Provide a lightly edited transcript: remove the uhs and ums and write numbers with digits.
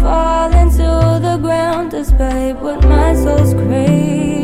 falling to the ground despite what my soul's craving.